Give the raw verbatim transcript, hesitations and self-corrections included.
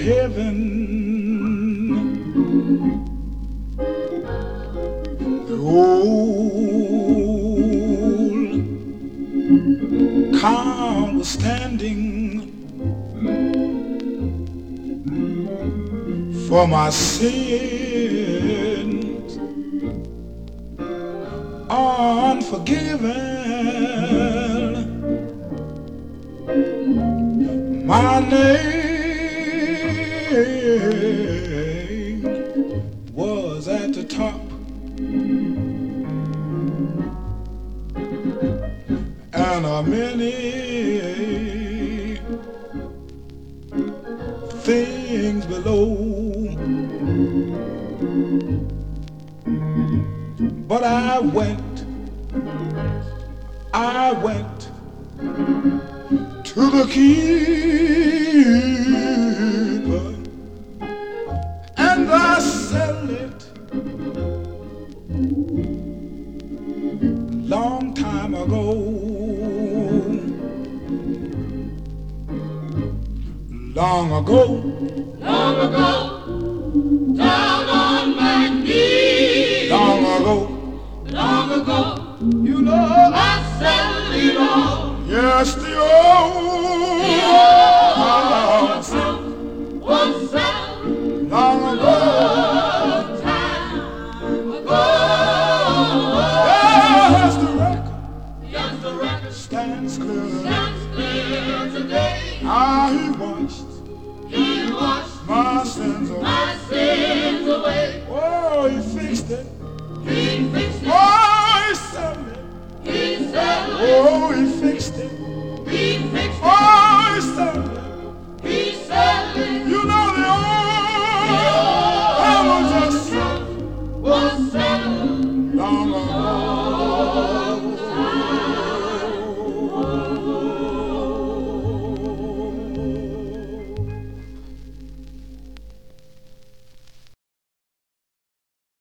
heaven. The old car was standing for my sins, unforgiven. My name was at the top, and a many things below. But I went, I went to the keeper, and I settled it long time ago. Long ago, long ago, down on my knees. Long ago, long ago, you know I settled it all. Yes, the old, the old house was settled long ago. long time ago. Yes, the record, yes, the record stands clear. stands clear today. Ah, he washed, he washed my sins away. my sins